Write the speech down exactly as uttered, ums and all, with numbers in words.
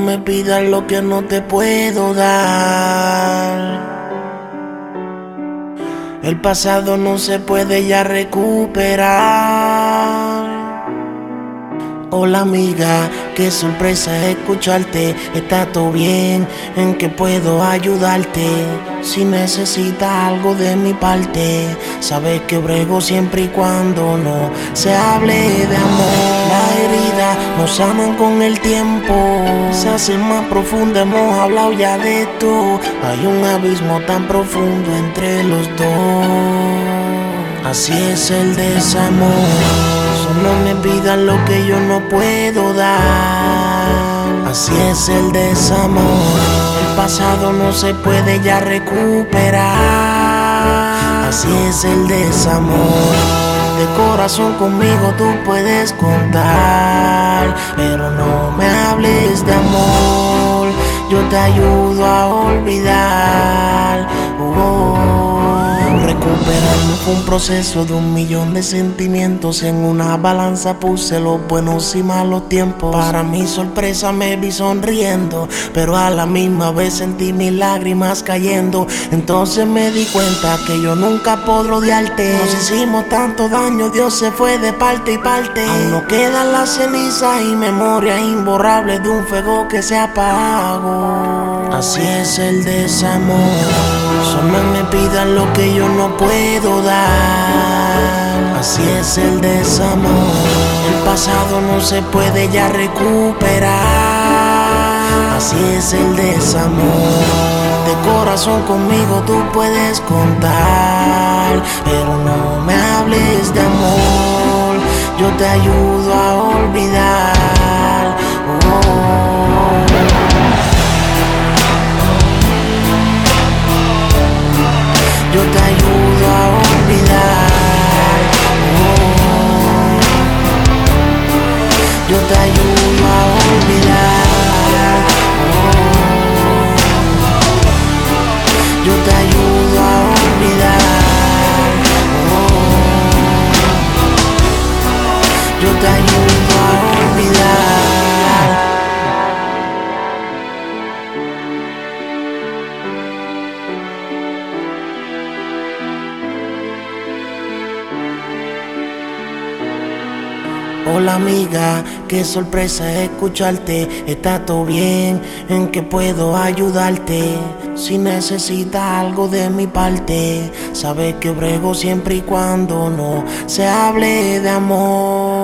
me pidas lo que no te puedo dar. El pasado no se puede ya recuperar. Hola amiga, qué sorpresa escucharte. ¿Está todo bien? ¿En qué puedo ayudarte? Si necesitas algo de mi parte, sabes que brego siempre y cuando no se hable de amor. Las heridas nos sanan con el tiempo, se hacen más profundas, hemos hablado ya de esto. Hay un abismo tan profundo entre los dos. Así es el desamor. Solo me pidas lo que yo no puedo dar. Así es el desamor. El pasado no se puede ya recuperar. Así es el desamor. De corazón conmigo tú puedes contar, pero no me hables de amor. Yo te ayudo a olvidar. Oh. Recuperarme fue un proceso de un millón de sentimientos. En una balanza puse los buenos y malos tiempos. Para mi sorpresa me vi sonriendo, pero a la misma vez sentí mis lágrimas cayendo. Entonces me di cuenta que yo nunca podré odiarte. Nos hicimos tanto daño, Dios se fue de parte y parte. Aún no quedan las cenizas y memorias imborrables de un fuego que se apagó. Así es el desamor. Solo me pidas lo que yo no puedo dar. Así es el desamor. El pasado no se puede ya recuperar. Así es el desamor. De corazón conmigo tú puedes contar, pero no me hables de amor. Yo te ayudo a olvidar. Oh. Yo te ayudo a olvidar. Oh. Yo te ayudo a olvidar. Oh. Yo te ayudo a olvidar. Oh. Yo te ayudo a olvidar. Hola amiga, qué sorpresa escucharte. ¿Está todo bien? ¿En qué puedo ayudarte? Si necesitas algo de mi parte, sabes que brego siempre y cuando no se hable de amor.